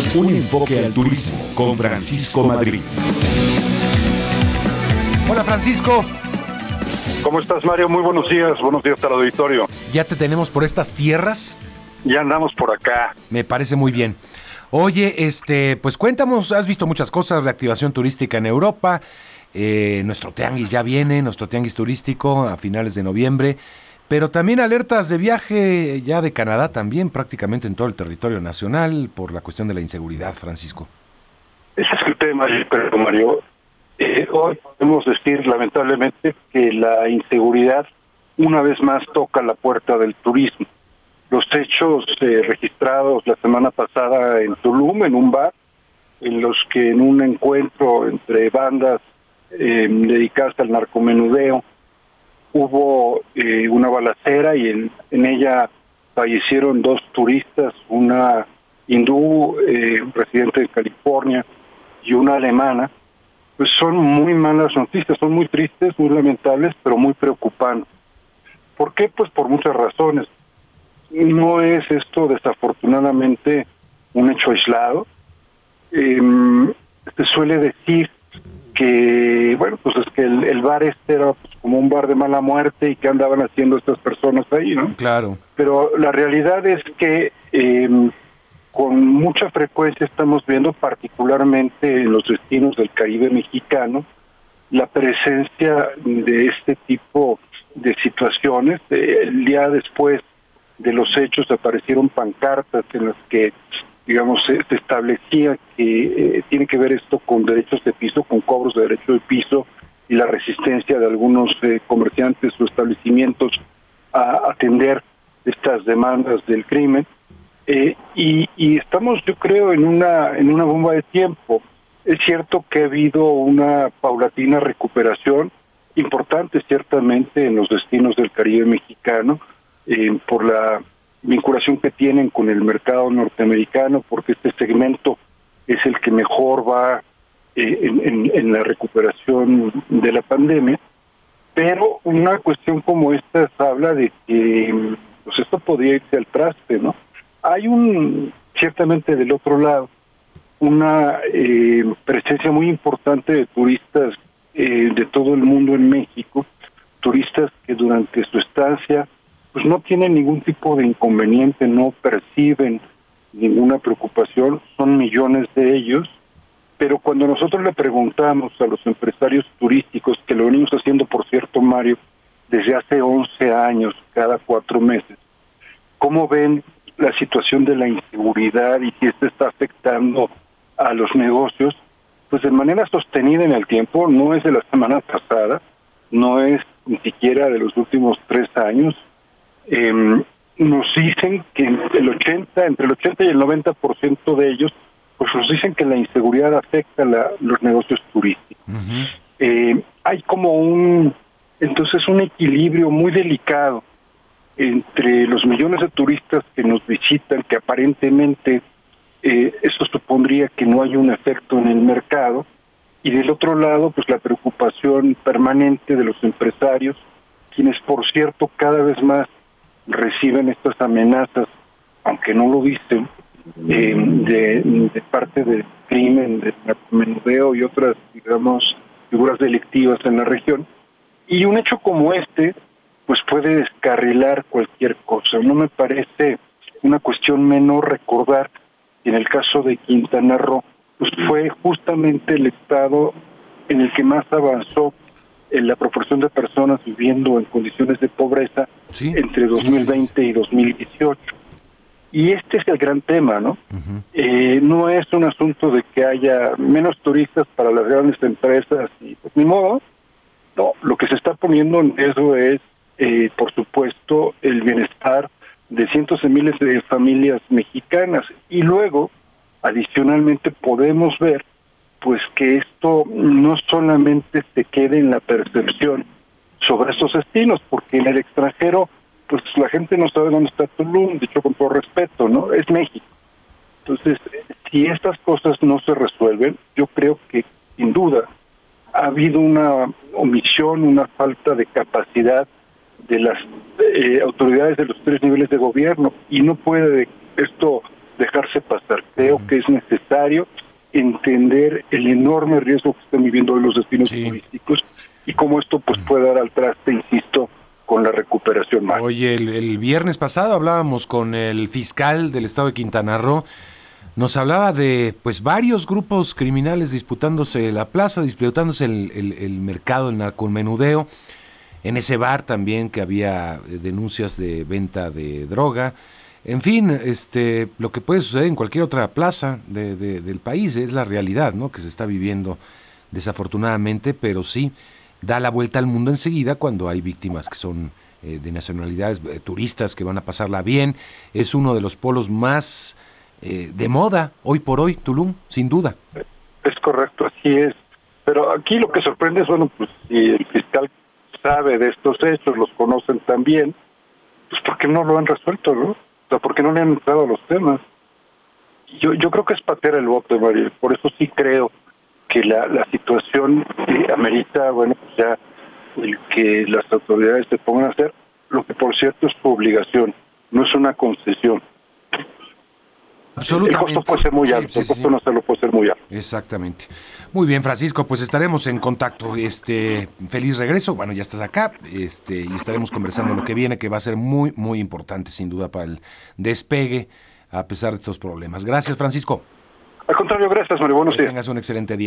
Un enfoque al turismo con Francisco Madrid. Hola, Francisco. ¿Cómo estás, Mario? Muy buenos días al auditorio. ¿Ya te tenemos por estas tierras? Ya andamos por acá. Me parece muy bien. Oye, pues cuéntanos, has visto muchas cosas, reactivación turística en Europa, nuestro tianguis ya viene, nuestro tianguis turístico a finales de noviembre, pero también alertas de viaje ya de Canadá también, prácticamente en todo el territorio nacional, por la cuestión de la inseguridad, Francisco. Ese es el tema, Mario. Hoy podemos decir, lamentablemente, que la inseguridad una vez más toca la puerta del turismo. Los hechos registrados la semana pasada en Tulum, en un bar, en los que en un encuentro entre bandas dedicadas al narcomenudeo hubo una balacera y en ella fallecieron 2 turistas, una hindú residente de California y una alemana. Pues son muy malas noticias, son muy tristes, muy lamentables, pero muy preocupantes. ¿Por qué? Pues por muchas razones. No es esto desafortunadamente un hecho aislado. Se suele decir que, bueno, pues es que el bar era pues como un bar de mala muerte y que andaban haciendo estas personas ahí, ¿no? Claro. Pero la realidad es que con mucha frecuencia estamos viendo, particularmente en los destinos del Caribe mexicano, la presencia de este tipo de situaciones. El día después de los hechos aparecieron pancartas en las que, digamos, se establecía que tiene que ver esto con derechos de piso, con cobros de derecho de piso y la resistencia de algunos comerciantes o establecimientos a atender estas demandas del crimen. Y estamos, yo creo, en una bomba de tiempo. Es cierto que ha habido una paulatina recuperación importante, ciertamente, en los destinos del Caribe mexicano, por la vinculación que tienen con el mercado norteamericano, porque este segmento es el que mejor va en la recuperación de la pandemia. Pero una cuestión como esta habla de que pues esto podría irse al traste, ¿no? Hay ciertamente del otro lado, una presencia muy importante de turistas de todo el mundo en México, turistas que durante su estancia pues no tienen ningún tipo de inconveniente, no perciben ninguna preocupación, son millones de ellos, pero cuando nosotros le preguntamos a los empresarios turísticos, que lo venimos haciendo, por cierto, Mario, desde hace 11 años, cada 4 meses, ¿cómo ven la situación de la inseguridad y si esto está afectando a los negocios? Pues de manera sostenida en el tiempo, no es de la semana pasada, no es ni siquiera de los últimos 3 años. Nos dicen que entre el 80 y el 90% de ellos, pues nos dicen que la inseguridad afecta los negocios turísticos. Uh-huh. Hay como entonces un equilibrio muy delicado entre los millones de turistas que nos visitan, que aparentemente eso supondría que no hay un efecto en el mercado, y del otro lado, pues la preocupación permanente de los empresarios, quienes, por cierto, cada vez más reciben estas amenazas, aunque no lo dicen, de parte del crimen, del narcomenudeo y otras, digamos, figuras delictivas en la región. Y un hecho como este pues puede descarrilar cualquier cosa. No me parece una cuestión menor recordar que en el caso de Quintana Roo, pues fue justamente el estado en el que más avanzó en la proporción de personas viviendo en condiciones de pobreza, sí, entre 2020 y 2018. Y este es el gran tema, ¿no? Uh-huh. No es un asunto de que haya menos turistas para las grandes empresas y pues ni modo. No, lo que se está poniendo en riesgo es por supuesto, el bienestar de cientos de miles de familias mexicanas. Y luego, adicionalmente, podemos ver pues que esto no solamente se quede en la percepción sobre esos destinos, porque en el extranjero, pues la gente no sabe dónde está Tulum, dicho con todo respeto, ¿no? Es México. Entonces, si estas cosas no se resuelven, yo creo que, sin duda, ha habido una omisión, una falta de capacidad de las autoridades de los 3 niveles de gobierno, y no puede esto dejarse pasar. Creo que es necesario entender el enorme riesgo que están viviendo hoy los destinos turísticos y cómo esto pues puede dar al traste, insisto, con la recuperación más. Oye, el viernes pasado hablábamos con el fiscal del estado de Quintana Roo. Nos hablaba de pues varios grupos criminales disputándose la plaza, disputándose el mercado, el narcomenudeo. En ese bar también que había denuncias de venta de droga. En fin, lo que puede suceder en cualquier otra plaza del país es la realidad, ¿no? Que se está viviendo desafortunadamente, pero sí da la vuelta al mundo enseguida cuando hay víctimas que son de nacionalidades, turistas que van a pasarla bien. Es uno de los polos más de moda hoy por hoy, Tulum, sin duda. Es correcto, así es. Pero aquí lo que sorprende es, bueno, pues si el fiscal sabe de estos hechos, los conocen también, pues ¿por qué no lo han resuelto, no? O sea, ¿por qué no le han entrado a los temas? Yo creo que es patear el bote, María. Por eso sí creo que la situación amerita, bueno, pues ya el que las autoridades se pongan a hacer lo que, por cierto, es su obligación, no es una concesión. Absolutamente. El costo puede ser muy alto, el costo no hacerlo puede ser muy alto. Exactamente. Muy bien, Francisco, pues estaremos en contacto. Feliz regreso. Bueno, ya estás acá, y estaremos conversando lo que viene, que va a ser muy, muy importante, sin duda, para el despegue, a pesar de estos problemas. Gracias, Francisco. Al contrario, gracias, Mario. Buenos días. Que tengas un excelente día.